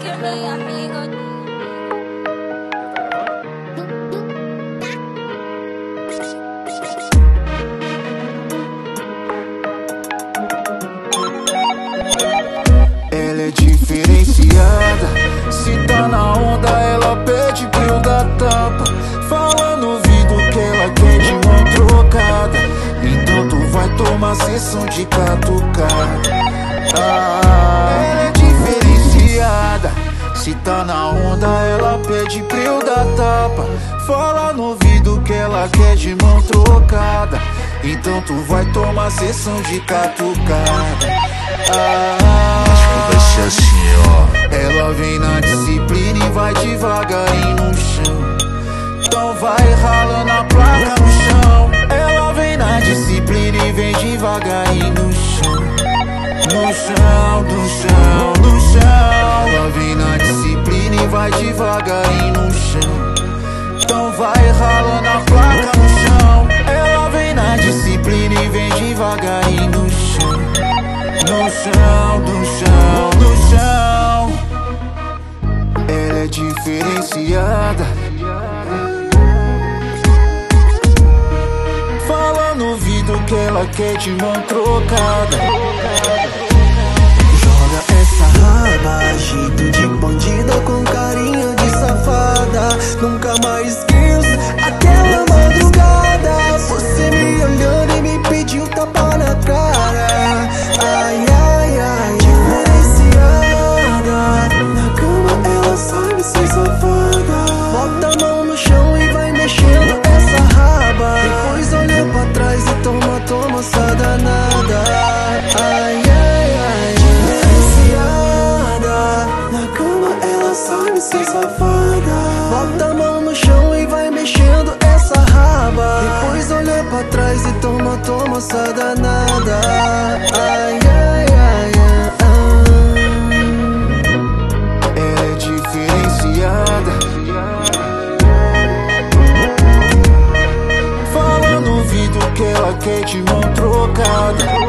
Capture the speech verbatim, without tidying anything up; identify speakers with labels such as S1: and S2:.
S1: que minha amiga.
S2: Ela é diferenciada, se tá na onda ela pede pra eu dar tapa. Fala no ouvido que ela quer de mão trocada, então tu vai tomar sessão de catucada. Ah, ela é diferenciada, se tá na onda ela pede pra eu dar tapa. Fala no ouvido que ela quer de mão trocada, então tu vai tomar sessão de catucada. Ah,
S3: acho que vai ser assim, ó.
S2: ela vem na disciplina e vai devagarinho no chão, então vai ralando a placa no chão. Ela vem na disciplina e vem devagarinho no chão, no chão, no chão, no chão. Ela vem na disciplina e vai devagarinho no chão, então vai ralando a placa no chão. Ela vem na disciplina e vem devagarinho no chão, no chão, no chão, no chão. Ela é diferenciada, fala no ouvido que ela quer de mão trocada.
S4: Joga essa raba, jeito de bandida com carinha de safada. Nunca mais esqueço aquela madrugada, você me olhando e me pediu tapa na cara. Ai, ai, ai, diferenciada, na cama ela sabe ser safada. Bota a mão no chão e vai mexendo essa raba, depois olha pra trás e toma, toma essa danada. Ai, ai, ai, diferenciada, na cama ela sabe ser safada. Bota a mão no chão e vai mexendo essa raba, depois olha pra trás e toma, toma essa danada. Ai, ai, ai, ai, ai.
S2: Ela é diferenciada, fala no ouvido que ela quer de mão trocada.